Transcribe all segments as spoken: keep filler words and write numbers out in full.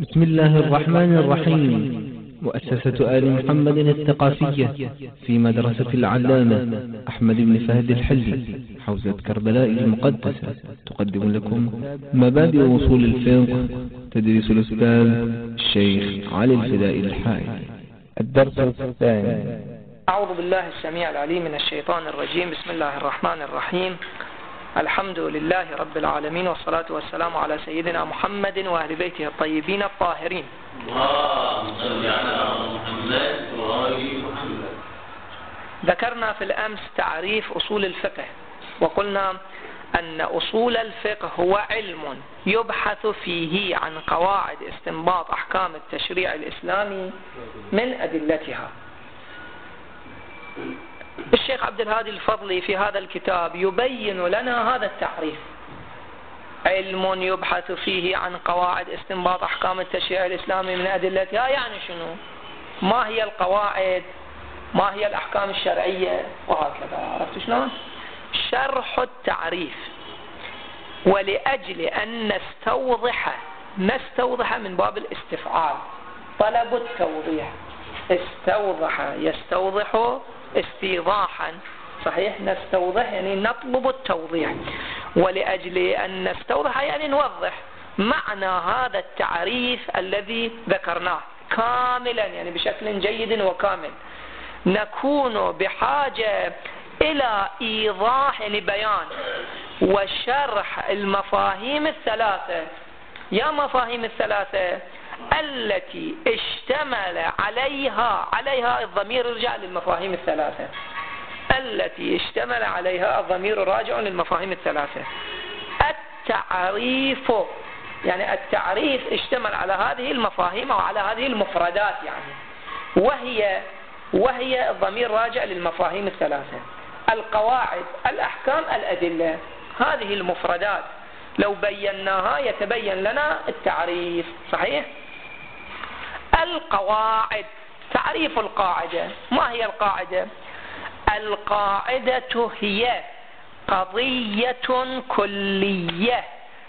بسم الله الرحمن الرحيم. مؤسسة آل محمد الثقافية في مدرسة العلامة أحمد بن فهد الحلي حوزة كربلاء المقدسة تقدم لكم مبادئ وصول الفقه تدريس الأستاذ الشيخ علي الفدائي الحائي. الدرس الثاني. أعوذ بالله السميع العليم من الشيطان الرجيم. بسم الله الرحمن الرحيم. الحمد لله رب العالمين، والصلاة والسلام على سيدنا محمد وأهل بيته الطيبين الطاهرين. اللهم صل على محمد وآل محمد. ذكرنا في الأمس تعريف أصول الفقه، وقلنا أن أصول الفقه هو علم يبحث فيه عن قواعد استنباط أحكام التشريع الإسلامي من أدلتها. الشيخ عبد الهادي الفضلي في هذا الكتاب يبين لنا هذا التعريف: علم يبحث فيه عن قواعد استنباط أحكام التشريع الإسلامي من أدلتها. يعني شنو؟ ما هي القواعد؟ ما هي الأحكام الشرعية؟ وهكذا. عرفت شلون؟ شرح التعريف. ولأجل أن نستوضح نستوضح من باب الاستفعال، طلب التوضيح. استوضح يستوضح استيضاحا، صحيح؟ نستوضح يعني نطلب التوضيح. ولأجل أن نستوضح يعني نوضح معنى هذا التعريف الذي ذكرناه كاملا، يعني بشكل جيد وكامل. نكون بحاجة إلى إيضاح يعني بيان وشرح المفاهيم الثلاثة. يا مفاهيم الثلاثة التي اشتمل عليها عليها الضمير الراجع للمفاهيم الثلاثة التي اشتمل عليها الضمير الراجع للمفاهيم الثلاثة. التعريف يعني التعريف اشتمل على هذه المفاهيم وعلى هذه المفردات، يعني وهي وهي الضمير راجع للمفاهيم الثلاثة: القواعد، الأحكام، الأدلة. هذه المفردات لو بيناها يتبين لنا التعريف، صحيح؟ القواعد، تعريف القاعدة. ما هي القاعدة؟ القاعدة هي قضية كلية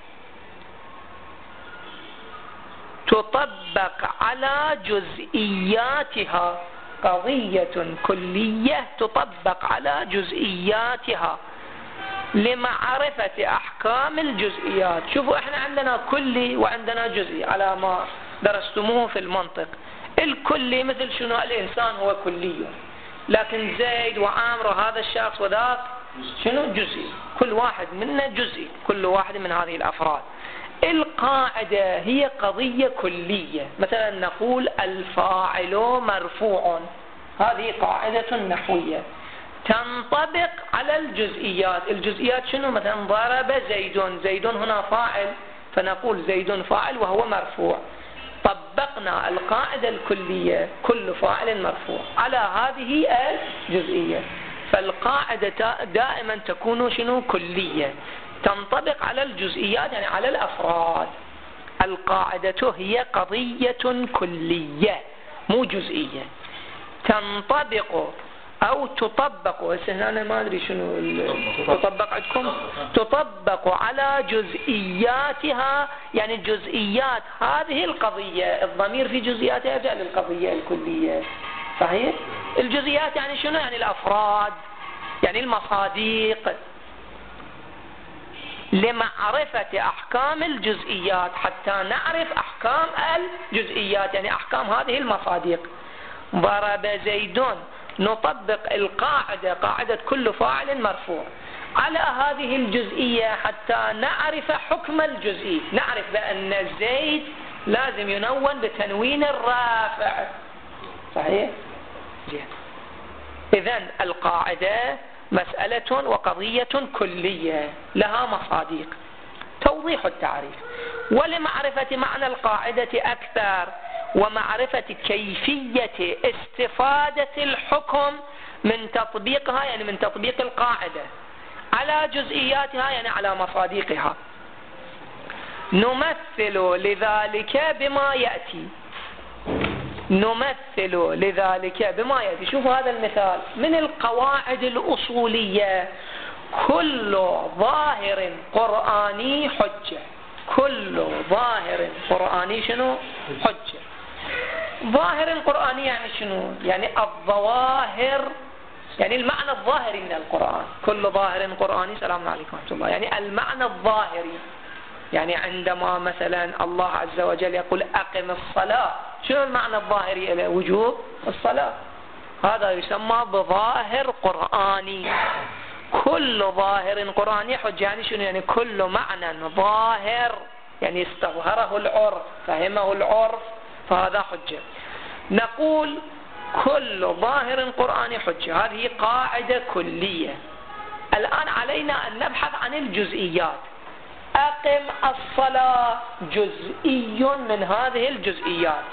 تطبق على جزئياتها. قضية كلية تطبق على جزئياتها لمعرفة أحكام الجزئيات. شوفوا، احنا عندنا كلي وعندنا جزئي على ما درستموه في المنطق. الكلي مثل شنو؟ الإنسان هو كلي، لكن زيد وعامر هذا الشخص وذاك شنو؟ جزئي. كل واحد منا جزئي، كل واحد من هذه الأفراد. القاعدة هي قضية كلية. مثلا نقول الفاعل مرفوع، هذه قاعدة نحوية تنطبق على الجزئيات. الجزئيات شنو؟ مثلا ضرب زيد، زيد هنا فاعل، فنقول زيد فاعل وهو مرفوع. طبقنا القاعدة الكلية، كل فاعل مرفوع، على هذه الجزئية. فالقاعدة دائما تكون شنو؟ كلية، تنطبق على الجزئيات يعني على الأفراد. القاعدة هي قضية كلية مو جزئية، تنطبق أو تطبق. هنا أنا ما أدري شنو تطبق عندكم. تطبق على جزئياتها، يعني جزئيات هذه القضية. الضمير في جزئياتها يرجع للقضية الكلية، صحيح؟ الجزئيات يعني شنو؟ يعني الأفراد، يعني المصادق. لمعرفة أحكام الجزئيات، حتى نعرف أحكام الجزئيات يعني أحكام هذه المصادق. ضرب زيد، نطبق القاعدة، قاعدة كل فاعل مرفوع، على هذه الجزئية حتى نعرف حكم الجزئي. نعرف بأن زيد لازم ينون بتنوين الرافع، صحيح؟ إذن القاعدة مسألة وقضية كلية لها مصادق. توضيح التعريف. ولمعرفة معنى القاعدة أكثر ومعرفة كيفية استفادة الحكم من تطبيقها، يعني من تطبيق القاعدة على جزئياتها يعني على مصادقها، نمثل لذلك بما يأتي. نمثل لذلك بما يأتي. شوفوا هذا المثال من القواعد الأصولية: كل ظاهر قرآني حجة. كل ظاهر قرآني شنو حجة. ظاهر قرآني يعني شنو؟ يعني الظواهر، يعني المعنى الظاهري من القرآن. كل ظاهر قرآني، سلام عليكم ورحمة الله، يعني المعنى الظاهري. يعني عندما مثلا الله عز وجل يقول أقم الصلاة، شنو المعنى الظاهري له؟ وجوب الصلاة. هذا يسمى بظاهر قرآني. كل ظاهر قرآني حجة، يعني شنو؟ يعني كل معنى ظاهر، يعني استظهره العرف، فهمه العرف، فهذا حجة. نقول كل ظاهر قرآني حجة، هذه قاعدة كلية. الآن علينا أن نبحث عن الجزئيات. أقم الصلاة جزئي من هذه الجزئيات،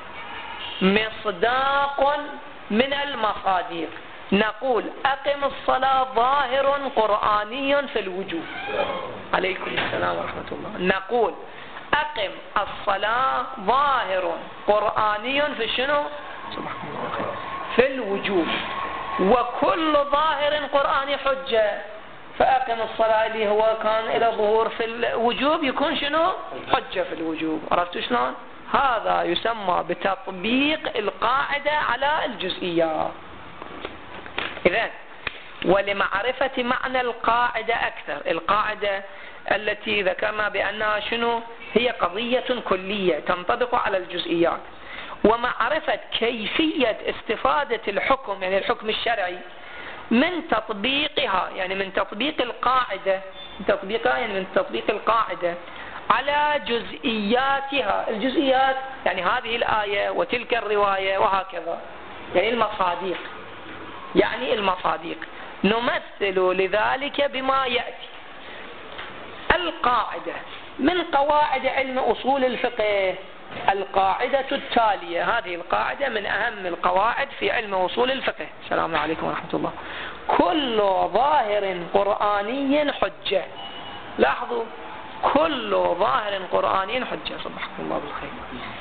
مصداق من المصادق. نقول أقم الصلاة ظاهر قرآني في الوجوب. عليكم السلام ورحمة الله. نقول أقم الصلاة ظاهر قرآني في شنو؟ سبحان الله، في الوجوب. وكل ظاهر قرآني حجة، فأقم الصلاة اللي هو كان إلى ظهور في الوجوب يكون شنو؟ حجة في الوجوب. عرفتوا شلون؟ هذا يسمى بتطبيق القاعدة على الجزئيات. إذن ولمعرفة معنى القاعدة أكثر، القاعدة التي ذكرنا بأنها شنو؟ هي قضية كلية تنطبق على الجزئيات، ومعرفة كيفية استفادة الحكم، يعني الحكم الشرعي، من تطبيقها، يعني من تطبيق القاعدة، من تطبيقها يعني من تطبيق القاعدة على جزئياتها. الجزئيات يعني هذه الآية وتلك الرواية وهكذا، يعني المصادق، يعني المصادق. نمثل لذلك بما يأتي. القاعدة من قواعد علم أصول الفقه القاعدة التالية. هذه القاعدة من أهم القواعد في علم أصول الفقه. السلام عليكم ورحمة الله. كل ظاهر قرآني حجة. لاحظوا، كل ظاهر قرآني حجة. صبحكم الله بالخير.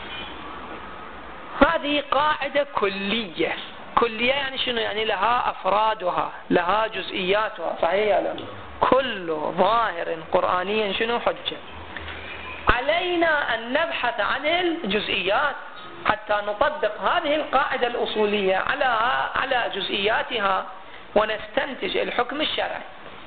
هذه قاعدة كلية. كلية يعني شنو؟ يعني لها أفرادها، لها جزئياتها. صحيح لا؟ كل ظاهر قرآني شنو؟ حجة. علينا أن نبحث عن الجزئيات حتى نطبق هذه القاعدة الأصولية على على جزئياتها ونستنتج الحكم الشرعي.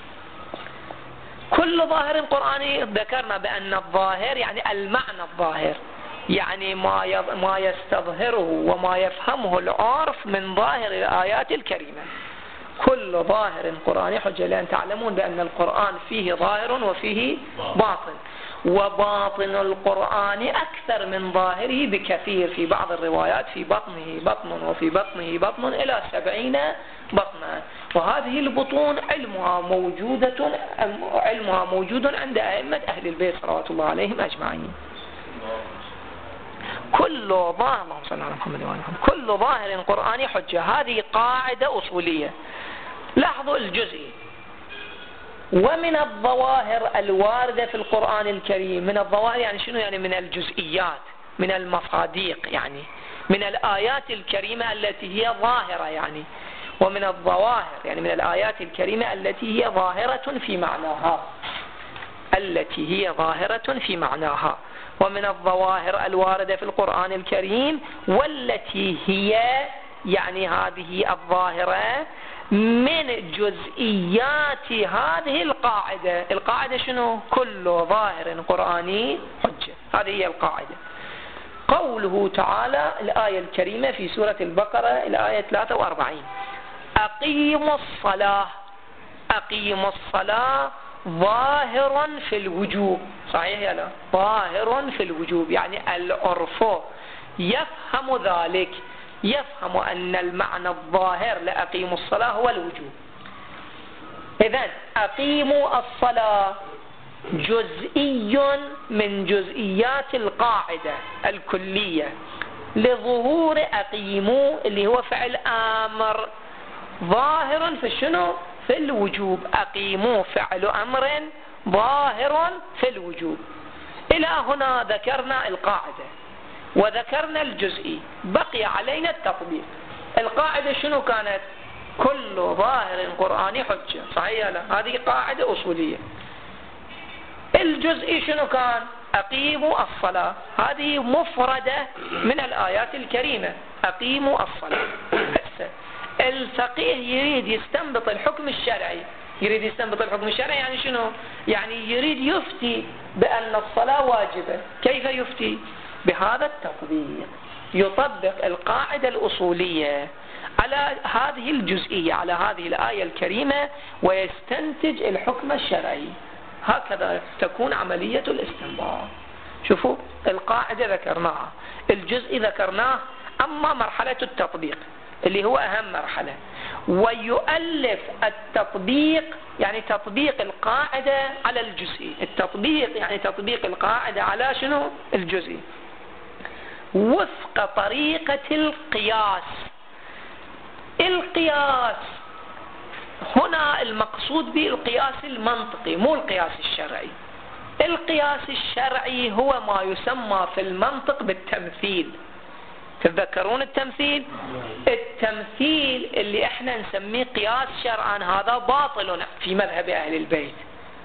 كل ظاهر قرآني ذكرنا بأن الظاهر يعني المعنى الظاهر، يعني ما ما يستظهره وما يفهمه العرف من ظاهر الآيات الكريمة. كل ظاهر قرآني حجة، لأن تعلمون بأن القرآن فيه ظاهر وفيه باطن، وباطن القرآن أكثر من ظاهره بكثير. في بعض الروايات في بطنه بطن وفي بطنه بطن إلى سبعين بطنا. وهذه البطون علمها موجودة علمها موجود عند أئمة أهل البيت صلوات الله عليهم أجمعين. كل ظاهر اللهم صل على محمد وعلى محمد. كل ظاهر قرآني حجة. هذه قاعدة أصولية. لاحظوا الجزئي. ومن الظواهر الواردة في القرآن الكريم، من الظواهر يعني شنو؟ يعني من الجزئيات، من المصادق، يعني من الآيات الكريمة التي هي ظاهرة، يعني ومن الظواهر يعني من الآيات الكريمة التي هي ظاهرة في معناها، التي هي ظاهرة في معناها. ومن الظواهر الواردة في القرآن الكريم والتي هي يعني هذه الظاهرة من جزئيات هذه القاعدة. القاعدة شنو؟ كل ظاهر قرآني حجة. هذه هي القاعدة. قوله تعالى الآية الكريمة في سورة البقرة الآية ثلاثة وأربعين: أقيموا الصلاة. أقيموا الصلاة ظاهر في الوجوب. صحيح يا لا؟ ظاهر في الوجوب، يعني العرف يفهم ذلك، يفهم أن المعنى الظاهر لأقيموا الصلاة هو الوجوب. إذن أقيموا الصلاة جزئي من جزئيات القاعدة الكلية لظهور أقيموا اللي هو فعل آمر ظاهر في شنو؟ في الوجوب. أقيموا فعل أمر ظاهر في الوجوب. إلى هنا ذكرنا القاعدة وذكرنا الجزئي، بقي علينا التطبيق. القاعدة شنو كانت؟ كل ظاهر قرآني حجة. صحيح لا؟ هذه قاعدة أصولية. الجزئي شنو كان؟ أقيموا الصلاة، هذه مفردة من الآيات الكريمة، أقيموا الصلاة. الفقيه يريد يستنبط الحكم الشرعي، يريد يستنبط الحكم الشرعي يعني شنو؟ يعني يريد يفتي بأن الصلاة واجبة. كيف يفتي؟ بهذا التطبيق، يطبق القاعدة الأصولية على هذه الجزئية، على هذه الآية الكريمة، ويستنتج الحكم الشرعي. هكذا تكون عملية الاستنباط. شوفوا، القاعدة ذكرناها، الجزء ذكرناه، أما مرحلة التطبيق اللي هو أهم مرحلة، ويؤلف التطبيق يعني تطبيق القاعدة على الجزء. التطبيق يعني تطبيق القاعدة على شنو؟ الجزء، وفق طريقة القياس. القياس هنا المقصود به القياس المنطقي، مو القياس الشرعي. القياس الشرعي هو ما يسمى في المنطق بالتمثيل. تتذكرون التمثيل؟ التمثيل اللي احنا نسميه قياس شرعا هذا باطل في مذهب أهل البيت.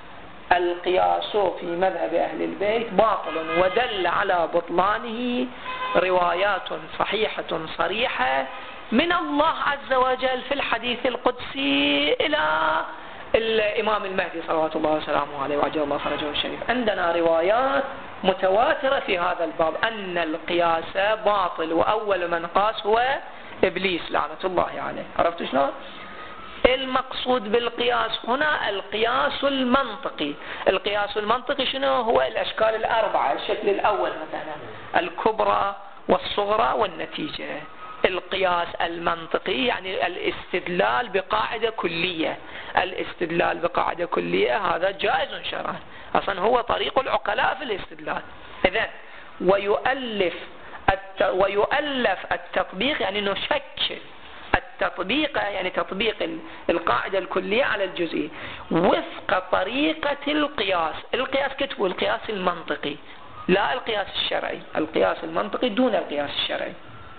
القياس في مذهب أهل البيت باطل، ودل على بطلانه روايات صحيحة صريحة من الله عز وجل في الحديث القدسي إلى الإمام المهدي صلوات الله وسلامه عليه وعجل الله فرجه الشريف. عندنا روايات متواترة في هذا الباب أن القياس باطل، وأول من قاس هو إبليس لعنة الله عليه. عرفت شلون؟ المقصود بالقياس هنا القياس المنطقي. القياس المنطقي شنو هو؟ الأشكال الأربعة. الشكل الأول مثلا الكبرى والصغرى والنتيجة. القياس المنطقي يعني الاستدلال بقاعدة كلية. الاستدلال بقاعدة كلية هذا جائز شرعا، أصلا هو طريق العقلاء في الاستدلال. إذن ويؤلف الت... ويؤلف التطبيق يعني نشكل التطبيق يعني تطبيق القاعدة الكلية على الجزئي وفق طريقة القياس. القياس كتبه القياس المنطقي لا القياس الشرعي، القياس المنطقي دون القياس الشرعي،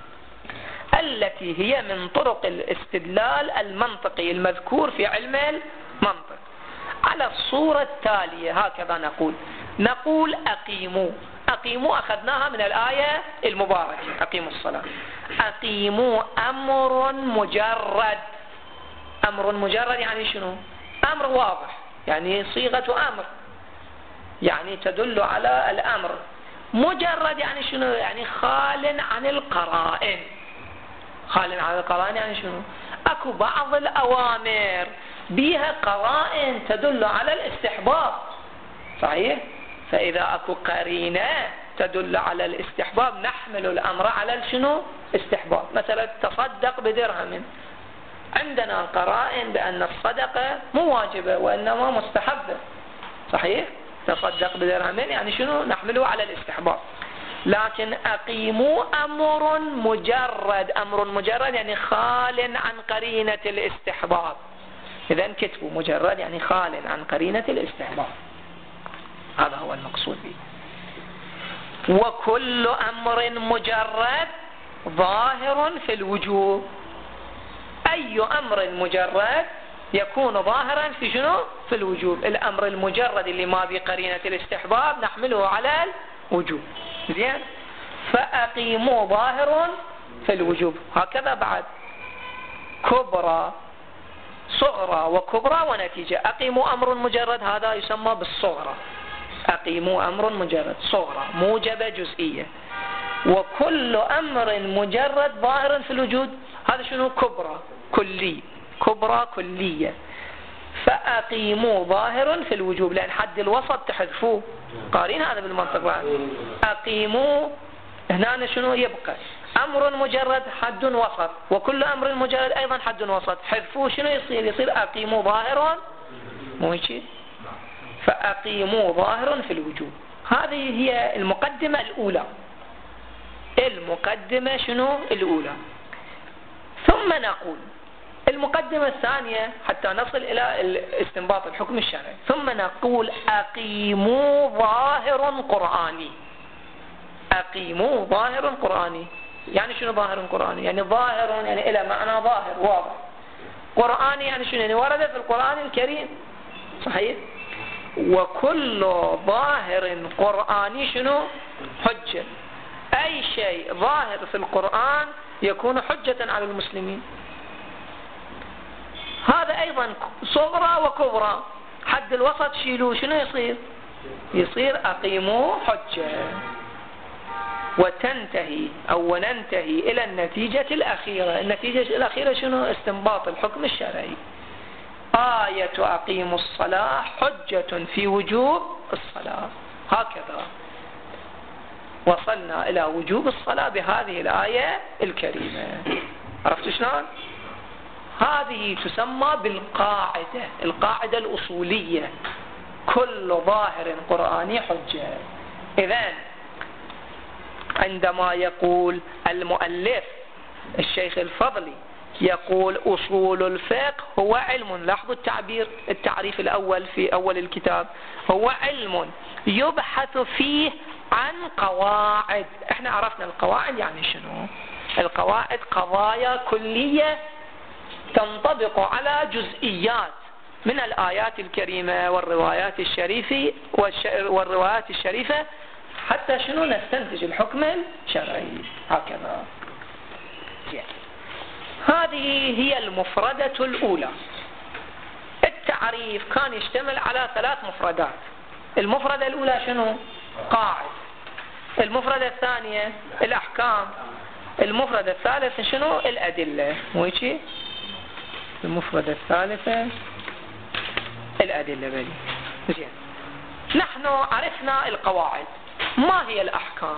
التي هي من طرق الاستدلال المنطقي المذكور في علم المنطق على الصورة التالية. هكذا نقول نقول أقيموا. أقيموا أخذناها من الآية المباركة، أقيموا الصلاة. أقيموا أمر مجرد. أمر مجرد يعني شنو؟ أمر واضح، يعني صيغة أمر، يعني تدل على الأمر. مجرد يعني شنو؟ يعني خال عن القرائن. خال عن القرائن يعني شنو؟ أكو بعض الأوامر بها قرائن تدل على الاستحباب، صحيح؟ فإذا أكو قرينة تدل على الاستحباب نحمل الأمر على شنو؟ استحباب. مثلا تصدق بدرهم، عندنا قرائن بأن الصدقة مو واجبة وإنما مستحبة، صحيح؟ تصدق بدرهم يعني شنو؟ نحمله على الاستحباب. لكن أقيموا أمر مجرد. أمر مجرد يعني خال عن قرينة الاستحباب. إذن كتبوا مجرد يعني خال عن قرينة الاستحباب، هذا هو المقصود به. وكل أمر مجرد ظاهر في الوجوب. أي أمر مجرد يكون ظاهرا في شنو؟ في الوجوب. الأمر المجرد اللي ما بقرينة الاستحباب نحمله على الوجوب. زين؟ فأقيموا ظاهر في الوجوب. هكذا بعد كبرى صغرى وكبرى ونتيجة. أقيموا أمر مجرد هذا يسمى بالصغرى. أقيموا أمر مجرد صغرى موجبة جزئية. وكل أمر مجرد ظاهر في الوجود هذا شنو؟ كبرى كلي، كبرى كلية. فأقيموا ظاهر في الوجوب، لأن حد الوسط تحذفوه، قارين هذا بالمنطق بعد. أقيموا هنا شنو يبقى؟ أمر مجرد حد وسط، وكل أمر مجرد أيضا حد وسط، حذفوه شنو يصير؟ يصير أقيموا ظاهر، مو هيك؟ فأقيموا ظاهر في الوجوب. هذه هي المقدمة الأولى. المقدمة شنو؟ الأولى. ثم نقول المقدمة الثانية حتى نصل إلى استنباط الحكم الشرعي. ثم نقول أقيموا ظاهر قرآني. أقيموا ظاهر قرآني يعني شنو ظاهر قرآني؟ يعني ظاهر يعني إلى معنى ظاهر واضح. قرآني يعني شنو؟ يعني ورد في القرآن الكريم، صحيح؟ وكل ظاهر قرآني شنو؟ حجة. أي شيء ظاهر في القرآن يكون حجة على المسلمين. هذا أيضا صغرى وكبرى. حد الوسط شيلوه، شنو يصير؟ يصير أقيموا حجة. وتنتهي أو وننتهي إلى النتيجة الأخيرة. النتيجة الأخيرة شنو؟ استنباط الحكم الشرعي. آية أقيموا الصلاة حجة في وجوب الصلاة. هكذا وصلنا إلى وجوب الصلاة بهذه الآية الكريمة. عرفت شلون؟ هذه تسمى بالقاعدة، القاعدة الأصولية، كل ظاهر قرآني حجة. إذن عندما يقول المؤلف الشيخ الفضلي يقول أصول الفقه هو علم، لاحظوا التعبير، التعريف الأول في أول الكتاب، هو علم يبحث فيه عن قواعد. احنا عرفنا القواعد يعني شنو؟ القواعد قضايا كلية تنطبق على جزئيات من الآيات الكريمة والروايات الشريفة والروايات الشريفة حتى شنو؟ نستنتج الحكم الشرعي. هكذا. هذه هي المفردة الأولى. التعريف كان يشتمل على ثلاث مفردات. المفردة الأولى شنو؟ قاعد. المفردة الثانية الأحكام. المفردة الثالثة شنو؟ الأدلة. مو هيك؟ المفردة الثالثة الأدلة. بلي زين. نحن عرفنا القواعد. ما هي الأحكام؟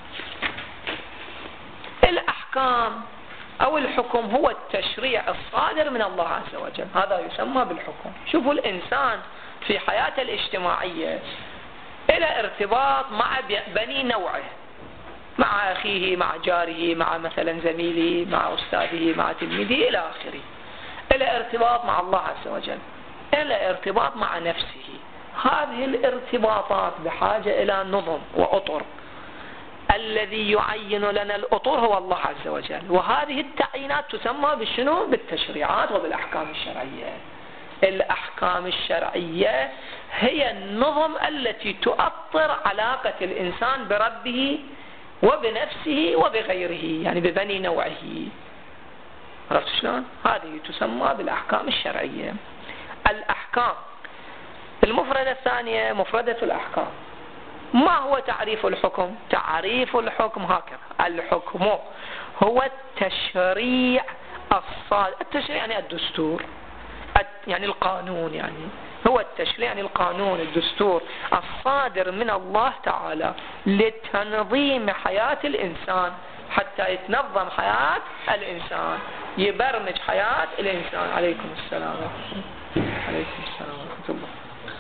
الأحكام أو الحكم هو التشريع الصادر من الله عز وجل، هذا يسمى بالحكم. شوفوا الإنسان في حياته الاجتماعية إلى ارتباط مع بني نوعه، مع أخيه، مع جاره، مع مثلا زميله، مع أستاذه، مع تلميذه إلى آخره. إلى ارتباط مع الله عز وجل، إلى ارتباط مع نفسه. هذه الارتباطات بحاجة إلى نظم وأطر. الذي يعين لنا الأطر هو الله عز وجل، وهذه التعيينات تسمى بالشنو؟ بالتشريعات وبالأحكام الشرعية. الأحكام الشرعية هي النظم التي تؤطر علاقة الإنسان بربه وبنفسه وبغيره، يعني ببني نوعه. عرفت شلون؟ هذه تسمى بالأحكام الشرعية. الأحكام. المفردة الثانية مفردة الأحكام. ما هو تعريف الحكم؟ تعريف الحكم هكذا: الحكم هو التشريع الصادر. التشريع يعني الدستور، يعني القانون، يعني هو التشريع يعني القانون، الدستور الصادر من الله تعالى لتنظيم حياة الإنسان، حتى يتنظم حياة الإنسان، يبرمج حياة الإنسان. عليكم السلام ورحمة الله. عليكم السلام ورحمة الله.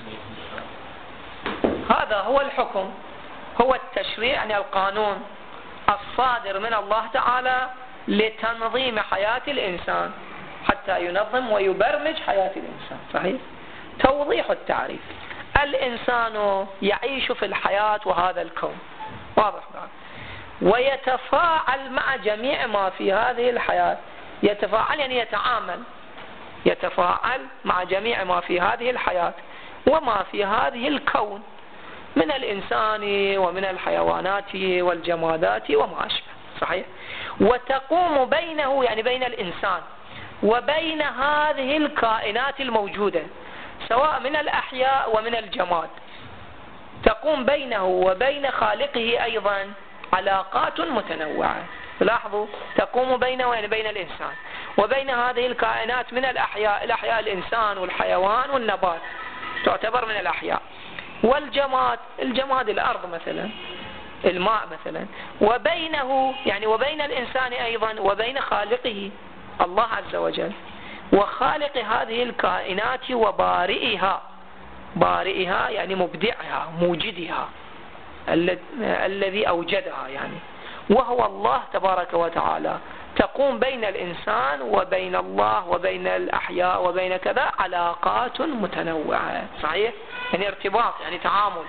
هذا هو الحكم، هو التشريع يعني القانون الصادر من الله تعالى لتنظيم حياة الإنسان، حتى ينظم ويبرمج حياة الإنسان. صحيح؟ توضيح التعريف: الإنسان يعيش في الحياة وهذا الكون، واضح بعد، ويتفاعل مع جميع ما في هذه الحياة. يتفاعل يعني يتعامل، يتفاعل مع جميع ما في هذه الحياة وما في هذه الكون من الإنسان ومن الحيوانات والجمادات وما أشبه. صحيح؟ وتقوم بينه يعني بين الإنسان وبين هذه الكائنات الموجودة سواء من الأحياء ومن الجماد، تقوم بينه وبين خالقه أيضا علاقات متنوعة. لاحظوا، تقوم بينه يعني بين الإنسان وبين هذه الكائنات من الأحياء، الأحياء الإنسان والحيوان والنبات تعتبر من الأحياء، والجماد، الجماد الأرض مثلا، الماء مثلا، وبينه يعني وبين الإنسان أيضا وبين خالقه الله عز وجل، وخالق هذه الكائنات وبارئها. بارئها يعني مبدعها، موجدها، الذي أوجدها يعني، وهو الله تبارك وتعالى. تقوم بين الإنسان وبين الله وبين الأحياء وبين كذا علاقات متنوعة. صحيح؟ يعني ارتباط، يعني تعامل.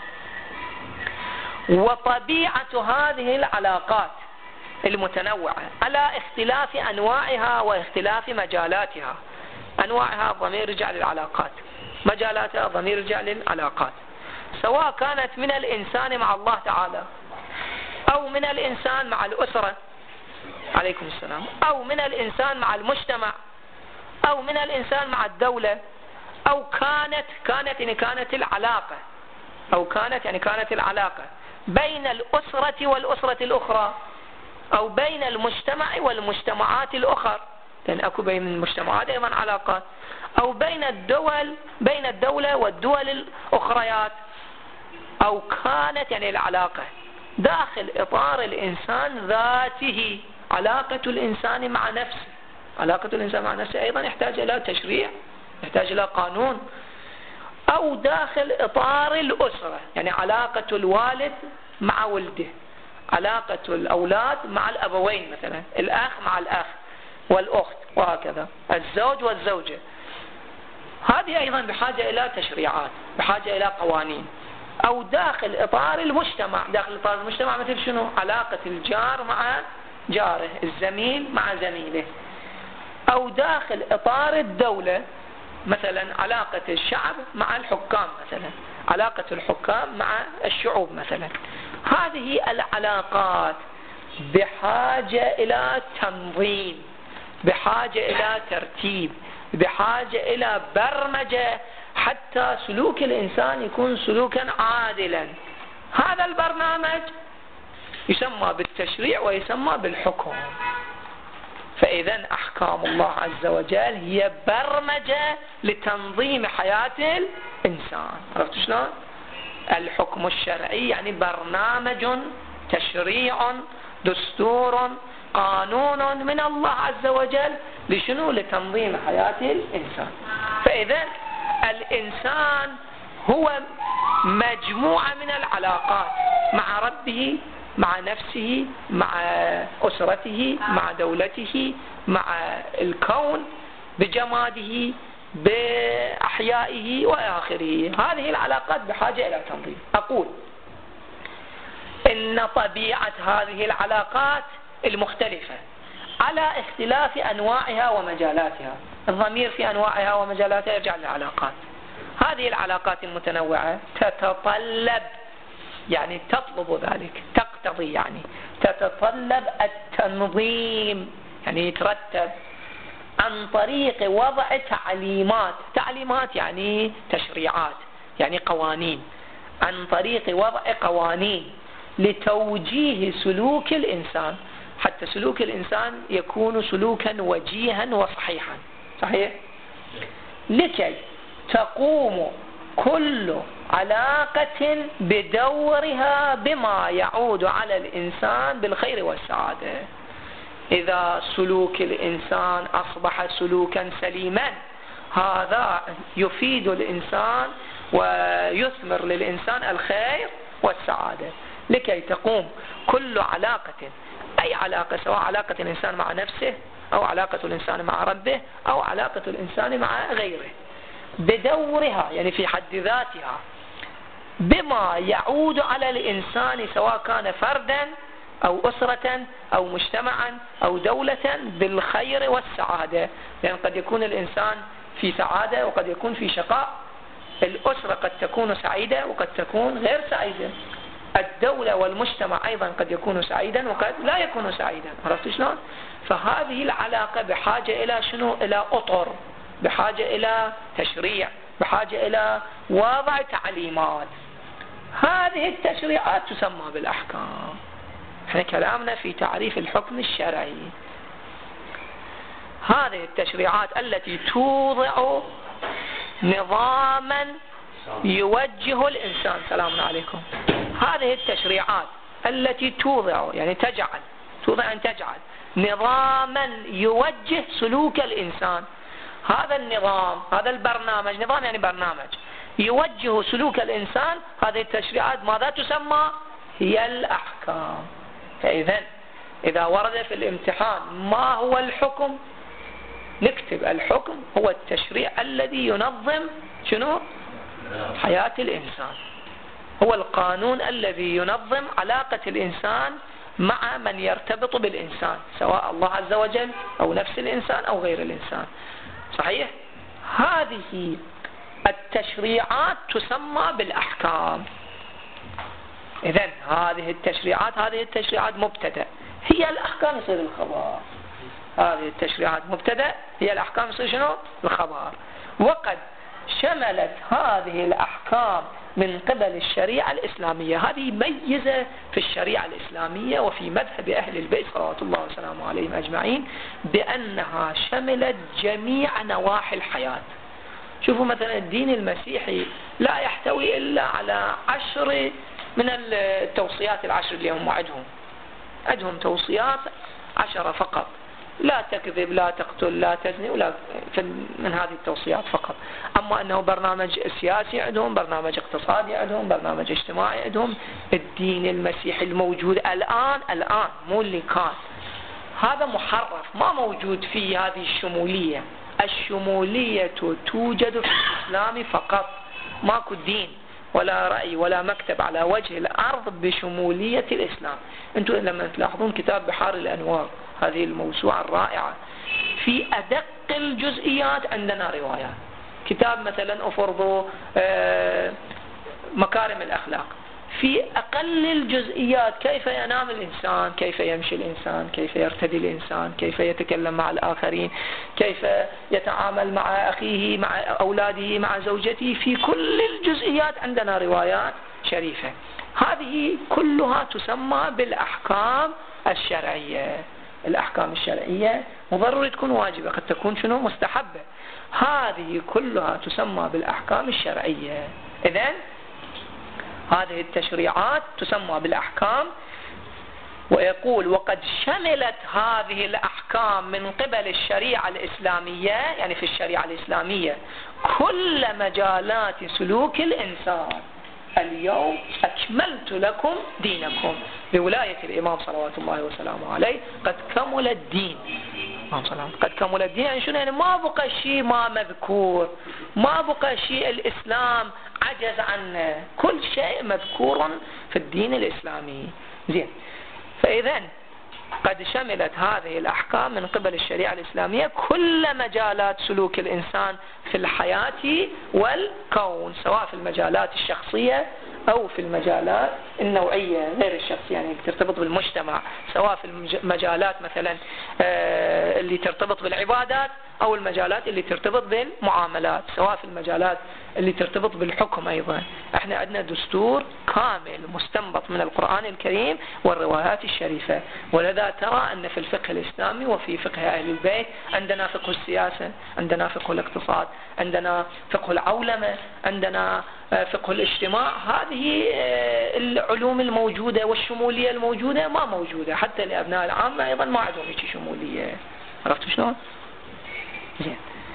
وطبيعة هذه العلاقات المتنوعة على اختلاف أنواعها واختلاف مجالاتها. أنواعها ضمير رجع للعلاقات، مجالاتها ضمير يرجع للعلاقات، سواء كانت من الإنسان مع الله تعالى، أو من الإنسان مع الأسرة عليكم السلام، أو من الإنسان مع المجتمع، أو من الإنسان مع الدولة، أو كانت كانت يعني كانت العلاقة أو كانت يعني كانت العلاقة بين الأسرة والأسرة الأخرى، أو بين المجتمع والمجتمعات الأخرى، لأن أكو بين المجتمعات أيضا علاقات، أو بين الدول بين الدولة والدول الأخريات، أو كانت يعني العلاقة داخل إطار الإنسان ذاته، علاقة الإنسان مع نفسه. علاقة الإنسان مع نفسه أيضا يحتاج إلى تشريع، يحتاج إلى قانون، أو داخل إطار الأسرة، يعني علاقة الوالد مع ولده، علاقة الأولاد مع الأبوين مثلا، الأخ مع الأخ والأخت وهكذا، الزوج والزوجة. هذه أيضا بحاجة إلى تشريعات، بحاجة إلى قوانين. أو داخل إطار المجتمع، داخل إطار المجتمع مثل شنو؟ علاقة الجار مع جاره، الزميل مع زميله. أو داخل إطار الدولة، مثلا علاقة الشعب مع الحكام مثلا، علاقة الحكام مع الشعوب مثلا. هذه العلاقات بحاجة إلى تنظيم، بحاجة إلى ترتيب، بحاجة إلى برمجة، حتى سلوك الإنسان يكون سلوكا عادلا. هذا البرنامج يسمى بالتشريع ويسمى بالحكم. فإذا أحكام الله عز وجل هي برمجة لتنظيم حياة الإنسان. عرفت شلون؟ الحكم الشرعي يعني برنامج، تشريع، دستور، قانون من الله عز وجل لشنو؟ لتنظيم حياة الإنسان. فإذا الإنسان هو مجموعة من العلاقات مع ربه، مع نفسه، مع أسرته، مع دولته، مع الكون بجماده، بأحيائه وآخره. هذه العلاقات بحاجة إلى تنظيم. أقول إن طبيعة هذه العلاقات المختلفة على اختلاف أنواعها ومجالاتها، الضمير في أنواعها ومجالاتها يرجع للعلاقات. هذه العلاقات المتنوعة تتطلب، يعني تطلب ذلك، تقتضي يعني تتطلب التنظيم، يعني يترتب عن طريق وضع تعليمات. تعليمات يعني تشريعات، يعني قوانين، عن طريق وضع قوانين لتوجيه سلوك الإنسان، حتى سلوك الإنسان يكون سلوكا وجيها وصحيحا. صحيح؟ لكي تقوم كل علاقة بدورها بما يعود على الإنسان بالخير والسعادة. إذا سلوك الإنسان أصبح سلوكا سليما، هذا يفيد الإنسان ويثمر للإنسان الخير والسعادة. لكي تقوم كل علاقة، أي علاقة، سواء علاقة الإنسان مع نفسه، أو علاقة الإنسان مع ربه، أو علاقة الإنسان مع غيره، بدورها يعني في حد ذاتها بما يعود على الإنسان، سواء كان فردا أو أسرة أو مجتمعا أو دولة، بالخير والسعادة. لأن قد يكون الإنسان في سعادة وقد يكون في شقاء. الأسرة قد تكون سعيدة وقد تكون غير سعيدة. الدولة والمجتمع أيضا قد يكون سعيدا وقد لا يكون سعيدا. عرفت شلون؟ فهذه العلاقة بحاجة إلى شنو؟ إلى أطر، بحاجة إلى تشريع، بحاجة إلى وضع تعليمات. هذه التشريعات تسمى بالأحكام. احنا كلامنا في تعريف الحكم الشرعي. هذه التشريعات التي توضع نظاما يوجه الإنسان. سلام عليكم. هذه التشريعات التي توضع يعني تجعل، توضع أن تجعل نظاما يوجه سلوك الإنسان. هذا النظام، هذا البرنامج، نظام يعني برنامج يوجه سلوك الإنسان. هذه التشريعات ماذا تسمى؟ هي الأحكام. فإذا إذا ورد في الامتحان ما هو الحكم، نكتب الحكم هو التشريع الذي ينظم شنو؟ حياة الإنسان. هو القانون الذي ينظم علاقة الإنسان مع من يرتبط بالإنسان، سواء الله عز وجل أو نفس الإنسان أو غير الإنسان. صحيح؟ هذه التشريعات تسمى بالأحكام. إذن هذه التشريعات هذه التشريعات مبتدأ، هي الأحكام يصير الخبر. هذه التشريعات مبتدأ، هي الأحكام يصير شنو؟ الخبر. وقد شملت هذه الأحكام من قبل الشريعة الإسلامية. هذه ميزة في الشريعة الإسلامية وفي مذهب أهل البيت صلوات الله وسلامه عليهم أجمعين، بأنها شملت جميع نواحي الحياة. شوفوا مثلا الدين المسيحي لا يحتوي إلا على عشر من التوصيات العشر اللي هم عندهم عندهم توصيات عشرة فقط، لا تكذب، لا تقتل، لا تزني، ولا من هذه التوصيات فقط. أما أنه برنامج سياسي عندهم، برنامج اقتصادي عندهم، برنامج اجتماعي عندهم. الدين المسيحي الموجود الآن الآن مو اللي كان، هذا محرف، ما موجود فيه هذه الشمولية. الشمولية توجد في الإسلام فقط، ماكو دين ولا رأي ولا مكتب على وجه الأرض بشمولية الإسلام. أنتم لما تلاحظون كتاب بحار الأنوار، هذه الموسوعة الرائعة، في أدق الجزئيات عندنا روايات. كتاب مثلا أفرضوا مكارم الأخلاق، في أقل الجزئيات كيف ينام الإنسان، كيف يمشي الإنسان، كيف يرتدي الإنسان، كيف يتكلم مع الآخرين، كيف يتعامل مع أخيه، مع أولاده، مع زوجته. في كل الجزئيات عندنا روايات شريفة. هذه كلها تسمى بالأحكام الشرعية. الأحكام الشرعية مضروري تكون واجبة، قد تكون شنو مستحبة. هذه كلها تسمى بالأحكام الشرعية. إذن هذه التشريعات تسمى بالأحكام. ويقول وقد شملت هذه الأحكام من قبل الشريعة الإسلامية، يعني في الشريعة الإسلامية، كل مجالات سلوك الإنسان. اليوم أكملت لكم دينكم، بولاية الإمام صلوات الله وسلامه عليه قد كمل الدين. قد كمل الدين يعني شنو؟ يعني ما بقى شيء ما مذكور، ما بقى شيء الإسلام عجز عنه، كل شيء مذكور في الدين الإسلامي. زين، فإذا قد شملت هذه الأحكام من قبل الشريعة الإسلامية كل مجالات سلوك الإنسان في الحياة والكون، سواء في المجالات الشخصية أو في المجالات النوعية غير الشخصية، يعني ترتبط بالمجتمع، سواء في المجالات مثلا اللي ترتبط بالعبادات أو المجالات اللي ترتبط بالمعاملات، سواء في المجالات اللي ترتبط بالحكم. أيضا احنا عندنا دستور كامل مستنبط من القرآن الكريم والروايات الشريفة. ولذا ترى أن في الفقه الإسلامي وفي فقه أهل البيت عندنا فقه السياسة، عندنا فقه الاقتصاد، عندنا فقه العولمة، عندنا فقه الاجتماع. هذه العلوم الموجودة والشمولية الموجودة ما موجودة حتى لأبناء العامة، أيضا ما عندهم هيك شمولية. عرفتوا شلون؟ زين.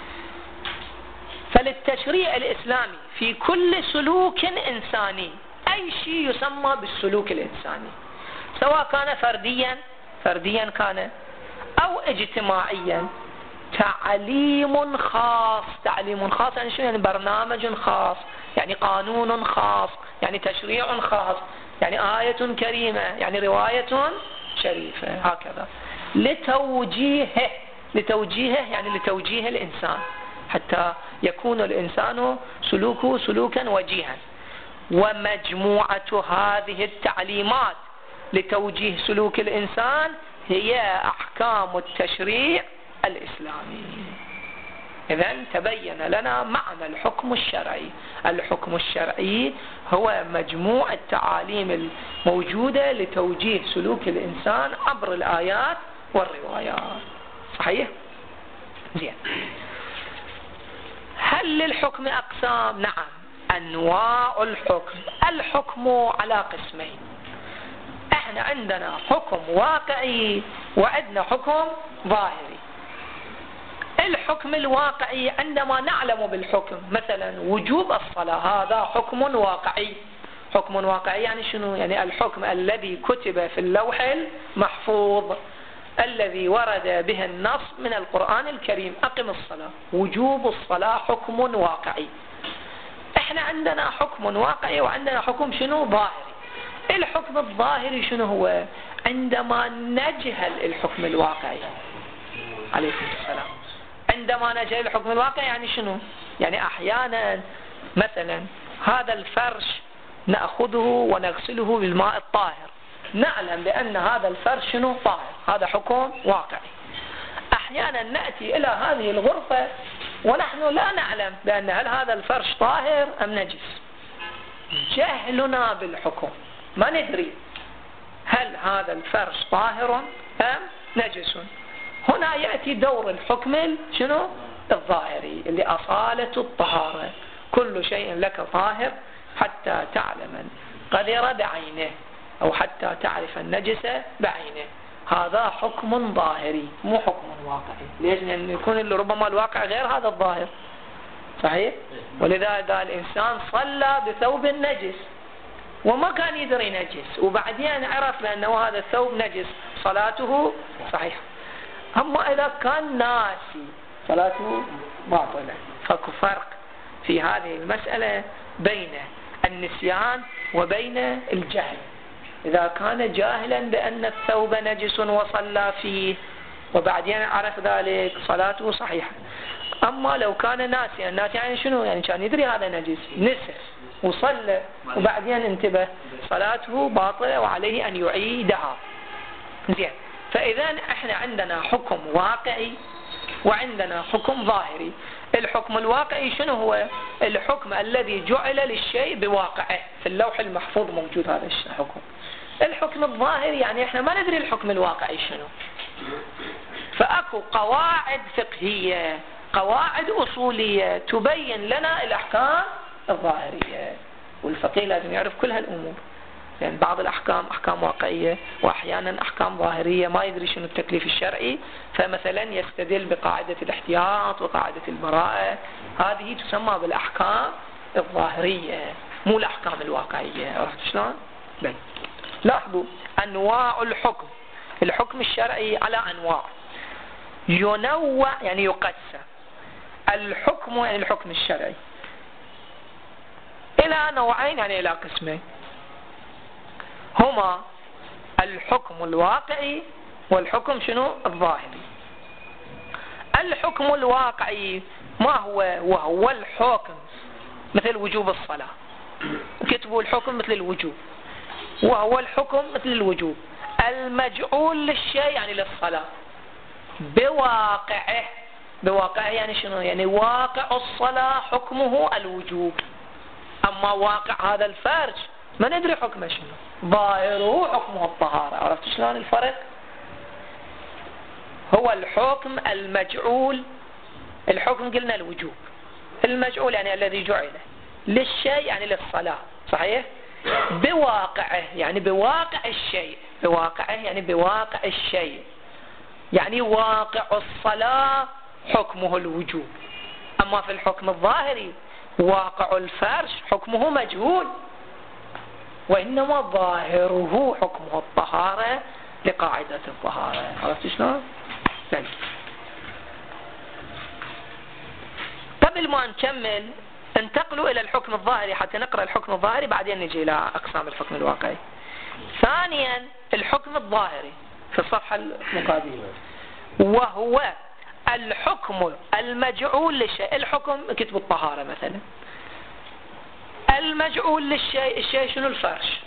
فللتشريع الإسلامي في كل سلوك إنساني، أي شيء يسمى بالسلوك الإنساني، سواء كان فرديا فرديا كان أو اجتماعيا، تعليم خاص. تعليم خاص يعني شو؟ يعني برنامج خاص، يعني قانون خاص، يعني تشريع خاص، يعني آية كريمة، يعني رواية شريفة، هكذا. لتوجيهه لتوجيهه يعني لتوجيه الإنسان، حتى يكون الإنسان سلوكه سلوكا وجيها. ومجموعة هذه التعليمات لتوجيه سلوك الإنسان هي أحكام التشريع الإسلامي. إذن تبين لنا معنى الحكم الشرعي. الحكم الشرعي هو مجموع التعاليم الموجودة لتوجيه سلوك الإنسان عبر الآيات والروايات. صحيح؟ زين. هل للحكم أقسام؟ نعم. أنواع الحكم. الحكم على قسمين. احنا عندنا حكم واقعي وعندنا حكم ظاهري. الحكم الواقعي عندما نعلم بالحكم، مثلا وجوب الصلاة، هذا حكم واقعي. حكم واقعي يعني شنو؟ يعني الحكم الذي كتب في اللوح المحفوظ، الذي ورد به النص من القرآن الكريم، أقم الصلاة. وجوب الصلاة حكم واقعي. احنا عندنا حكم واقعي وعندنا حكم شنو؟ ظاهري. الحكم الظاهري شنو هو؟ عندما نجهل الحكم الواقعي. عليكم السلام. عندما نجهل الحكم الواقعي يعني شنو؟ يعني أحيانا مثلا هذا الفرش نأخذه ونغسله بالماء الطاهر، نعلم بأن هذا الفرش شنو؟ طاهر، هذا حكم واقعي. أحيانا نأتي إلى هذه الغرفة ونحن لا نعلم بأن هل هذا الفرش طاهر أم نجس، جهلنا بالحكم، ما ندري هل هذا الفرش طاهر أم نجس. هنا يأتي دور الحكم شنو؟ الظاهري اللي أصالة الطهارة، كل شيء لك طاهر حتى تعلم القذر بعينه أو حتى تعرف النجس بعينه. هذا حكم ظاهري مو حكم واقعي. ليش؟ لأن يكون ربما الواقع غير هذا الظاهر، صحيح؟ ولذا إذا الإنسان صلى بثوب نجس وما كان يدري نجس وبعدين عرف بأنه هذا الثوب نجس، صلاته صحيحة. أما إذا كان ناسي صلاته باطلة. فاكو فرق في هذه المسألة بين النسيان وبين الجهل. إذا كان جاهلا بأن الثوب نجس وصلى فيه وبعدين عرف ذلك صلاته صحيحة. أما لو كان ناسيا، ناسيا يعني شنو؟ يعني كان يدري هذا نجس نسي وصلى وبعدين انتبه، صلاته باطلة وعليه أن يعيدها. زين، فإذا احنا عندنا حكم واقعي وعندنا حكم ظاهري. الحكم الواقعي شنو هو؟ الحكم الذي جعل للشيء بواقعه، في اللوح المحفوظ موجود هذا الحكم. الحكم الظاهري يعني احنا ما ندري الحكم الواقعي شنو. فأكو قواعد فقهية، قواعد أصولية تبين لنا الأحكام الظاهرية، والفقيه لازم يعرف كل هالأمور. لأن يعني بعض الأحكام أحكام واقعية وأحيانا أحكام ظاهرية ما يدري شنو التكليف الشرعي، فمثلا يستدل بقاعدة الاحتياط وقاعدة البراءة. هذه تسمى بالأحكام الظاهرية مو الأحكام الواقعية. عرفت شلون؟ بل لاحظوا أنواع الحكم. الحكم الشرعي على أنواع، ينوع يعني يقسم. الحكم يعني الحكم الشرعي إلى نوعين يعني إلى قسمين، هما الحكم الواقعي والحكم شنو؟ الظاهري. الحكم الواقعي ما هو؟ وهو الحكم مثل وجوب الصلاة، كتبوا الحكم مثل الوجوب، وهو الحكم مثل الوجوب المجعول للشيء يعني للصلاة بواقعه. بواقعه يعني شنو؟ يعني واقع الصلاة حكمه الوجوب، أما واقع هذا الفرج ما ندري حكمه شنو، ظاهره حكمه الطهارة. عرفت شلون الفرق؟ هو الحكم المجعول، الحكم قلنا الوجوب، المجعول يعني الذي جعل للشيء يعني للصلاة، صحيح؟ بواقعه يعني بواقع الشيء، بواقعه يعني بواقع الشيء، يعني واقع الصلاة حكمه الوجوب. أما في الحكم الظاهري واقع الفرش حكمه مجهول، وإنما ظاهره حكمه الطهارة لقاعدة الطهارة. عرفت شلون؟ قبل ما نكمل انتقلوا إلى الحكم الظاهري حتى نقرأ الحكم الظاهري بعدين نجي إلى أقسام الحكم الواقعي. ثانيا الحكم الظاهري في الصفحة المقابلة، وهو الحكم المجعول للشيء. الحكم كتب الطهارة مثلا، المجعول للشيء، الشيء شنو؟ الفرش.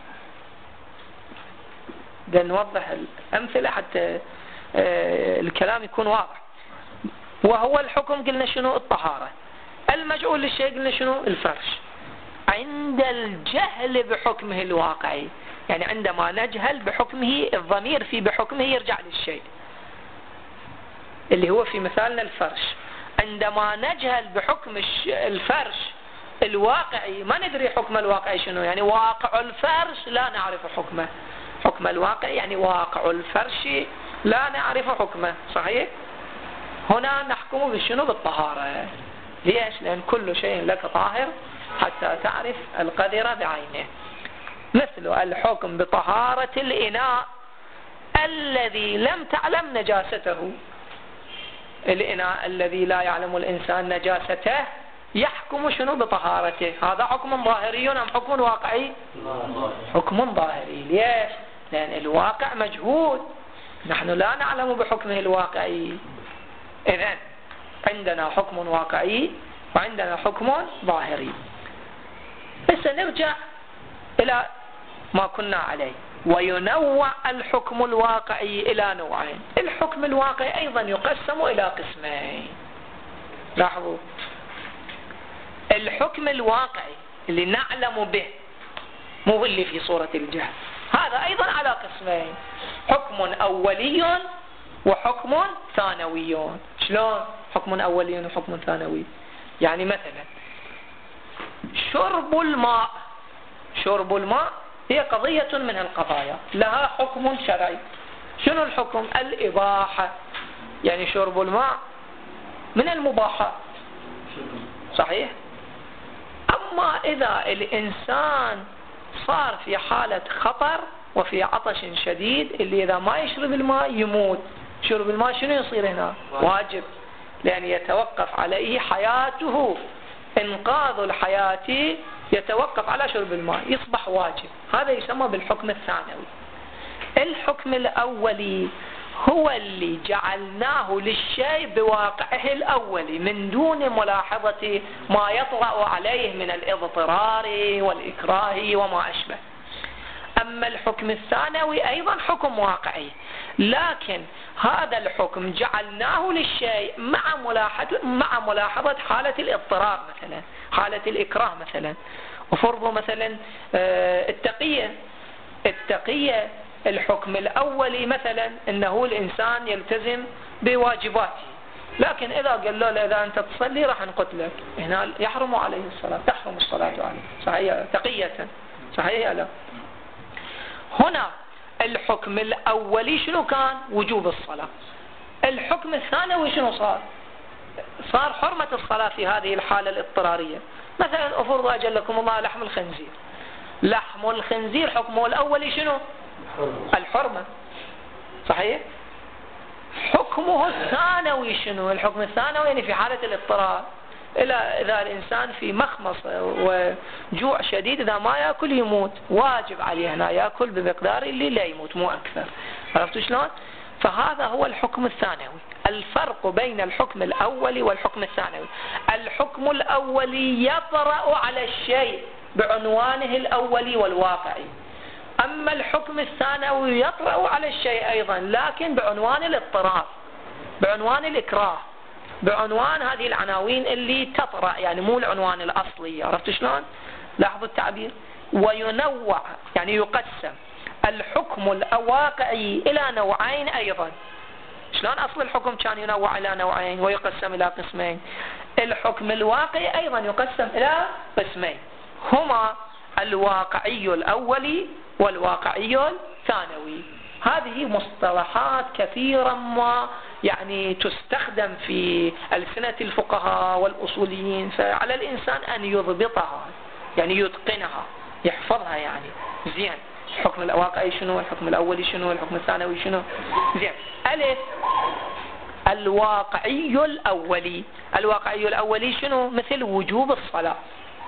ده نوضح الأمثلة حتى الكلام يكون واضح. وهو الحكم قلنا شنو؟ الطهارة. المجعول للشيء قلنا شنو؟ الفرش. عند الجهل بحكمه الواقعي، يعني عندما نجهل بحكمه، الضمير في بحكمه يرجع للشيء اللي هو في مثالنا الفرش. عندما نجهل بحكم الفرش الواقعي ما ندري حكم الواقعي شنو، يعني واقع الفرش لا نعرف حكمه. حكم الواقع يعني واقع الفرش لا نعرف حكمه، صحيح؟ هنا نحكم بشنو؟ بالطهارة. ليش؟ لأن كل شيء لك طاهر حتى تعرف القدر بعينه. مثل الحكم بطهارة الإناء الذي لم تعلم نجاسته. الإناء الذي لا يعلم الإنسان نجاسته يحكم شنو؟ بطهارته. هذا حكم ظاهري أم حكم واقعي؟ حكم ظاهري. ليش؟ لأن الواقع مجهول، نحن لا نعلم بحكمه الواقعي. إذن عندنا حكم واقعي وعندنا حكم ظاهري. بس نرجع إلى ما كنا عليه. وينوع الحكم الواقعي إلى نوعين. الحكم الواقعي أيضا يقسم إلى قسمين. لاحظوا، الحكم الواقعي اللي نعلم به مو اللي في صورة الجهل، هذا أيضا على قسمين: حكم أولي وحكم ثانوي. شلون حكم أولي وحكم ثانوي؟ يعني مثلا شرب الماء، شرب الماء هي قضية من القضايا لها حكم شرعي. شنو الحكم؟ الإباحة، يعني شرب الماء من المباحات، صحيح؟ أما إذا الإنسان صار في حالة خطر وفي عطش شديد، اللي إذا ما يشرب الماء يموت، شرب الماء شنو يصير هنا؟ واجب، لأن يتوقف عليه حياته، إنقاذ الحياة يتوقف على شرب الماء، يصبح واجب. هذا يسمى بالحكم الثانوي. الحكم الأولي هو اللي جعلناه للشيء بواقعه الأولي من دون ملاحظة ما يطرأ عليه من الاضطرار والإكراه وما أشبه. أما الحكم الثانوي أيضا حكم واقعي، لكن هذا الحكم جعلناه للشيء مع ملاحظة, مع ملاحظة حالة الاضطرار، مثلا حالة الإكراه مثلا. وفرضوا مثلا التقية التقية الحكم الأولي مثلا أنه الإنسان يلتزم بواجباته، لكن إذا قال له إذا أنت تصلي راح نقتلك، هنا يحرم عليه الصلاة، تحرم الصلاة عليه، صحيح؟ تقية، صحيح؟ لا. هنا الحكم الأولي شنو كان؟ وجوب الصلاة. الحكم الثانوي شنو صار؟ صار حرمة الصلاة في هذه الحالة الاضطرارية. مثلا أفرض أجلكم الله لحم الخنزير، لحم الخنزير حكمه الأولي شنو؟ الحرمة، صحيح؟ حكمه الثانوي شنو؟ الحكم الثانوي يعني في حالة الاضطرار، إلا إذا الإنسان في مخمص وجوع شديد إذا ما يأكل يموت، واجب عليه هنا يأكل بمقدار اللي لا يموت مو أكثر. عرفتوا شلون؟ فهذا هو الحكم الثانوي. الفرق بين الحكم الأولي والحكم الثانوي: الحكم الأولي يطرأ على الشيء بعنوانه الأولي والواقعي، أما الحكم الثانوي يطرأ على الشيء أيضا لكن بعنوان الاضطرار، بعنوان الإكراه، بعنوان هذه العناوين اللي تطرأ، يعني مو العنوان الأصلي. عرفت شلون؟ لاحظوا التعبير. وينوع يعني يقسم الحكم الواقعي إلى نوعين أيضا. شلون أصل الحكم كان ينوع إلى نوعين ويقسم إلى قسمين؟ الحكم الواقعي أيضا يقسم إلى قسمين، هما الواقعي الأولي والواقعي الثانوي. هذه مصطلحات كثيرا ما يعني تستخدم في ألسنة الفقهاء والأصوليين، فعلى الإنسان أن يضبطها، يعني يتقنها، يحفظها يعني زين. الحكم الواقعي شنو؟ الحكم الأولي شنو؟ الحكم الثانوي شنو؟ زين. ألف الواقعي الأولي. الواقعي الأولي شنو؟ مثل وجوب الصلاة،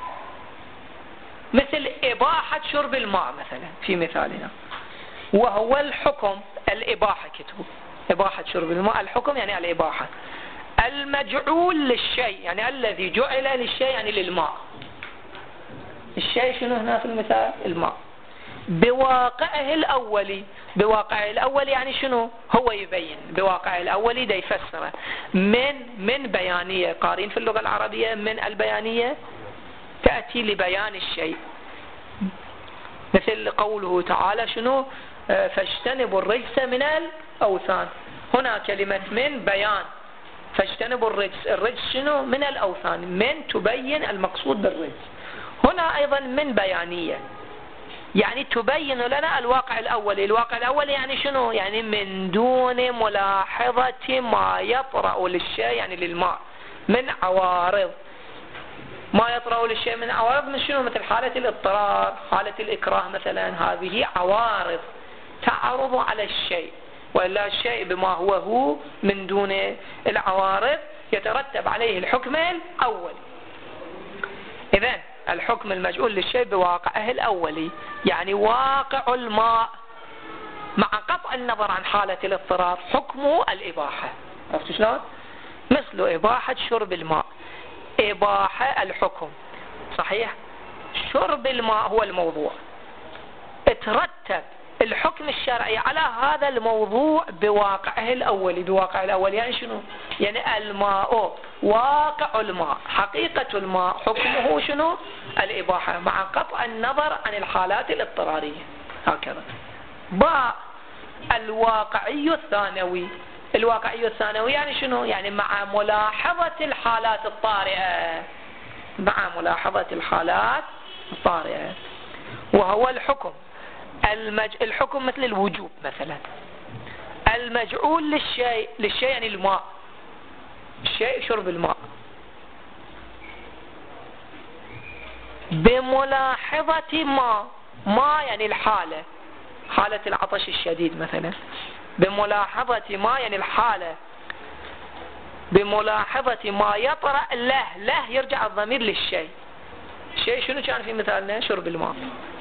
مثل إباحة شرب الماء مثلا في مثالنا، وهو الحكم الإباحة. كتبوا إباحة شرب الماء، الحكم يعني الإباحة. المجعول للشيء يعني الذي جعل للشيء يعني للماء. الشيء شنو هنا في المثال؟ الماء. بواقعه الأولي، بواقعه الأولي يعني شنو؟ هو يبين بواقعه الأولي ده يفسره من من بيانية. قارين في اللغة العربية من البيانية تأتي لبيان الشيء، مثل قوله تعالى شنو؟ فاجتنبوا الرجس من الأوثان. هنا كلمة من بيان، فاجتنبوا الرجس. الرجس شنو؟ من الأوثان، من تبين المقصود بالرجس. هنا أيضا من بيانية، يعني تبين لنا الواقع الأولي. الواقع الأولي يعني شنو؟ يعني من دون ملاحظة ما يطرأ للشيء يعني للماء من عوارض. ما يطرأ للشيء من عوارض من شنو؟ مثل حالة الاضطرار، حالة الإكراه مثلا، هذه عوارض تعرض على الشيء، وإلا الشيء بما هو هو من دون العوارض يترتب عليه الحكم الأولي. إذن الحكم المجعول للشيء بواقعه الأولي يعني واقع الماء مع قطع النظر عن حالة الاضطرار حكمه الإباحة. عرفتوا شلون؟ مثل إباحة شرب الماء، إباحة الحكم، صحيح؟ شرب الماء هو الموضوع، اترتب الحكم الشرعي على هذا الموضوع بواقعه الأولي. بواقعه الأولي يعني شنو؟ يعني الماء واقع الماء، حقيقة الماء، حكمه شنو؟ الإباحة، مع قطع النظر عن الحالات الاضطرارية. هكذا. باء الواقعي الثانوي. الواقعي الثانوي يعني شنو؟ يعني مع ملاحظة الحالات الطارئة، مع ملاحظة الحالات الطارئة، وهو الحكم المج... الحكم مثل الوجوب مثلا، المجعول للشيء، للشيء يعني الماء، الشيء شرب الماء، بملاحظة ما، ما يعني الحالة، حالة العطش الشديد مثلا، بملاحظة ما يعني الحالة، بملاحظة ما يطرأ له، له يرجع الضمير للشيء. الشيء شنو كان في مثالنا؟ شرب الماء.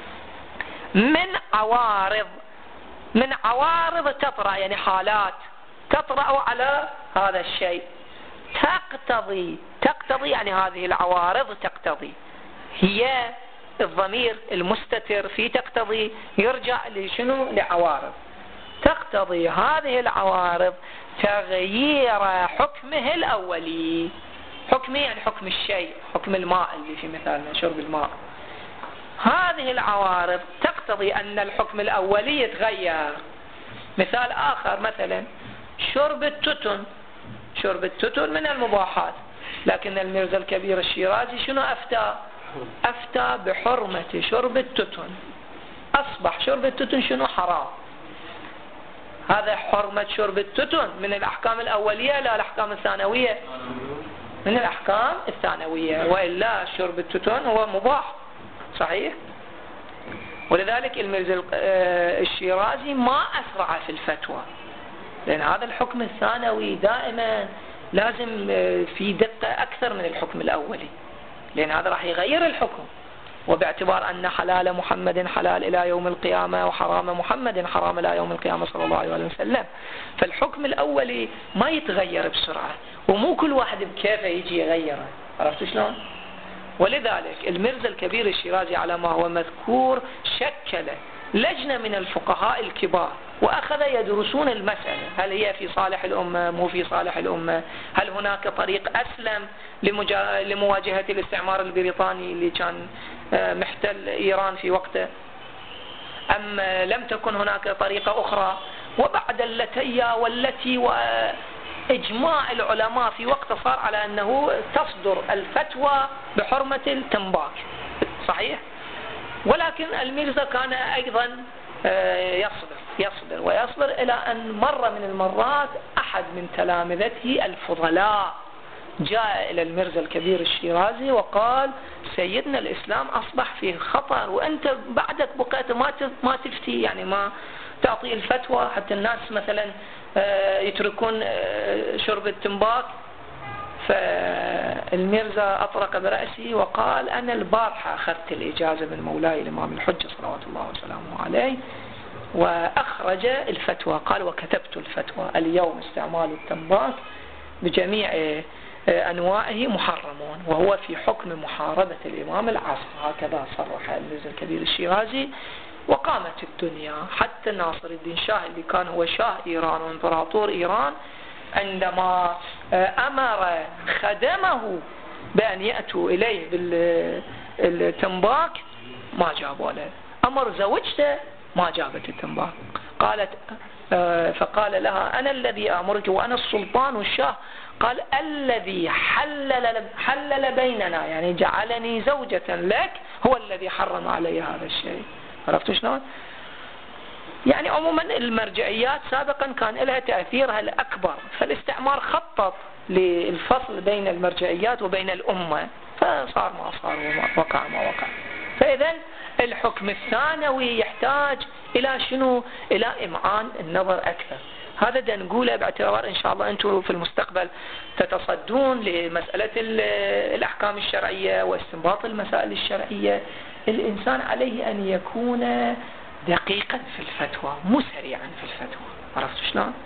من عوارض، من عوارض تطرأ يعني حالات تطرأ على هذا الشيء، تقتضي، تقتضي يعني هذه العوارض تقتضي، هي الضمير المستتر في تقتضي يرجع لشنو؟ لعوارض. تقتضي هذه العوارض تغيير حكمه الأولي. حكمه يعني حكم الشيء، حكم الماء اللي في مثالنا شرب الماء. هذه العوارض تقتضي أن الحكم الأولي يتغير. مثال آخر مثلا شرب التتن. شرب التتن من المباحات، لكن الميرزا الكبير الشيرازي شنو أفتى؟ أفتى بحرمة شرب التتن. أصبح شرب التتن شنو؟ حرام. هذا حرمة شرب التتن من الأحكام الأولية لا الأحكام الثانوية؟ من الأحكام الثانوية، وإلا شرب التتن هو مباح، صحيح؟ ولذلك الميرزا الشيرازي ما أسرع في الفتوى، لأن هذا الحكم الثانوي دائما لازم في دقة أكثر من الحكم الأولي، لأن هذا راح يغير الحكم. وباعتبار أن حلال محمد حلال إلى يوم القيامة، وحرام محمد حرام إلى يوم القيامة صلى الله عليه وسلم، فالحكم الأولي ما يتغير بسرعة، ومو كل واحد بكيفه يجي يغيره. عرفت شلون؟ ولذلك الميرزا الكبير الشيرازي على ما هو مذكور شكل لجنة من الفقهاء الكبار، وأخذ يدرسون المسألة، هل هي في صالح الأمة، مو في صالح الأمة، هل هناك طريق أسلم لمواجهة الاستعمار البريطاني اللي كان محتل إيران في وقته، أم لم تكن هناك طريقة أخرى. وبعد اللتية والتي وإجماع العلماء في وقته صار على أنه تصدر الفتوى بحرمة التنباك، صحيح؟ ولكن الميرزا كان أيضا يصبر يصبر ويصبر إلى أن مرة من المرات أحد من تلامذته الفضلاء جاء إلى الميرزا الكبير الشيرازي وقال: سيدنا الإسلام أصبح فيه خطر، وأنت بعدك بقيت ما ما تفتي، يعني ما تعطي الفتوى حتى الناس مثلا يتركون شرب التنباك. فالميرزا أطرق برأسه وقال: أنا البارحة أخذت الإجازة من مولاي الإمام الحجة صلوات الله وسلامه عليه وأخرج الفتوى. قال: وكتبت الفتوى اليوم استعمال التنباك بجميع أنواعه محرمون، وهو في حكم محاربة الإمام العاصم. هكذا صرح الميرزا الكبير الشيرازي. وقامت الدنيا حتى ناصر الدين شاه اللي كان هو شاه إيران وإمبراطور إيران، عندما أمر خدمه بأن يأتوا إليه بالتنباك ما جابوا له. أمر زوجته ما جابت التنباك. قالت فقال لها: أنا الذي أمرك وأنا السلطان والشاه. قال: الذي حلل, حلل بيننا، يعني جعلني زوجة لك، هو الذي حرم علي هذا الشيء. عرفتوا شلون؟ يعني عموما المرجعيات سابقا كان لها تأثيرها الأكبر، فالاستعمار خطط للفصل بين المرجعيات وبين الأمة، فصار ما صار ووقع ما وقع. فإذا الحكم الثانوي يحتاج إلى شنو؟ إلى إمعان النظر أكثر. هذا دا نقوله باعتبار إن شاء الله أنتم في المستقبل تتصدون لمسألة الأحكام الشرعية واستنباط المسائل الشرعية. الإنسان عليه أن يكون دقيقا في الفتوى، مو سريعا في الفتوى. عرفت شلون؟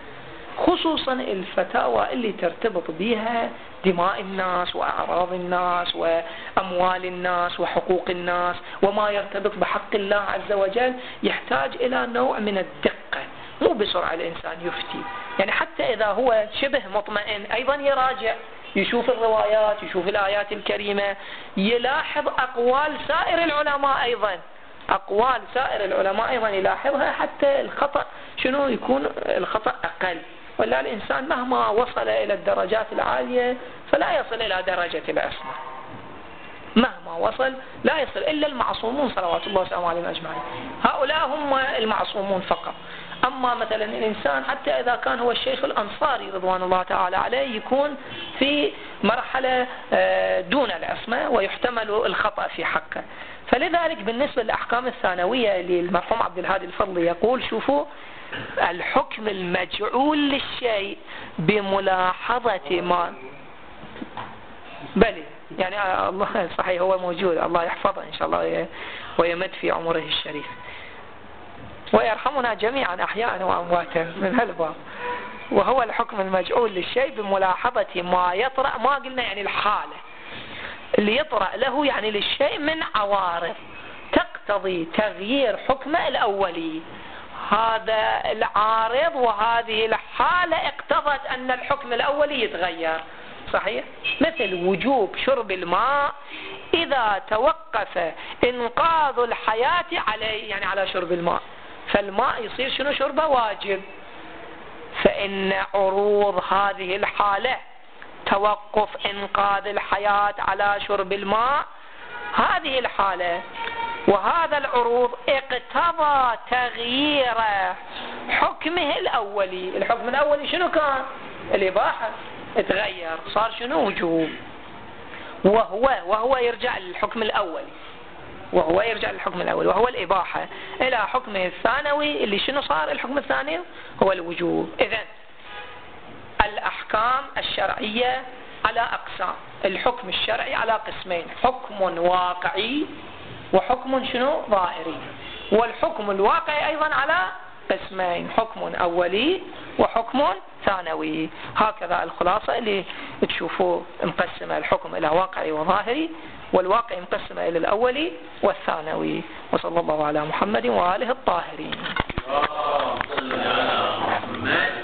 خصوصا الفتاوى اللي ترتبط بها دماء الناس وأعراض الناس وأموال الناس وحقوق الناس وما يرتبط بحق الله عز وجل، يحتاج إلى نوع من الدقة، مو بسرعة الإنسان يفتي. يعني حتى إذا هو شبه مطمئن أيضا يراجع، يشوف الروايات، يشوف الآيات الكريمة، يلاحظ أقوال سائر العلماء أيضا، أقوال سائر العلماء أيضا يلاحظها حتى الخطأ شنو يكون الخطأ أقل. ولا الإنسان مهما وصل إلى الدرجات العالية فلا يصل إلى درجة العصمة، مهما وصل لا يصل إلا المعصومون صلوات الله وسلامه عليهم أجمعين، هؤلاء هم المعصومون فقط. أما مثلا الإنسان حتى إذا كان هو الشيخ الأنصاري رضوان الله تعالى عليه يكون في مرحلة دون العصمة ويحتمل الخطأ في حقه. فلذلك بالنسبة للأحكام الثانوية اللي المرحوم عبد الهادي الفضلي يقول شوفوا الحكم المجعول للشيء بملاحظة ما بلي، يعني الله صحيح هو موجود، الله يحفظه إن شاء الله ويمد في عمره الشريف ويرحمنا جميعا أحياء وأمواتا من هالباب. وهو الحكم المجعول للشيء بملاحظة ما يطرأ، ما قلنا يعني الحالة اللي يطرأ له يعني للشيء من عوارض تقتضي تغيير حكمه الأولي. هذا العارض وهذه الحالة اقتضت أن الحكم الأولي يتغير، صحيح؟ مثل وجوب شرب الماء إذا توقف إنقاذ الحياة عليه، يعني على شرب الماء، فالماء يصير شنو شربه واجب. فإن عروض هذه الحالة توقف إنقاذ الحياة على شرب الماء، هذه الحالة وهذا العروض اقتضى تغيير حكمه الأولي. الحكم الأولي شنو كان؟ الإباحة، اتغير صار شنو؟ وجوب. وهو وهو يرجع للحكم الأولي، وهو يرجع للحكم الأول وهو الإباحة، إلى حكمه الثانوي اللي شنو صار الحكم الثاني؟ هو الوجوب. إذن الأحكام الشرعية على أقسام، الحكم الشرعي على قسمين، حكم واقعي وحكم شنو؟ ظاهري. والحكم الواقعي أيضا على قسمين، حكم أولي وحكم ثانوي. هكذا الخلاصة اللي تشوفوه مقسمة الحكم إلى واقعي وظاهري، والواقع مقسمة إلى الأولي والثانوي. وصلى الله على محمد وآله الطاهرين.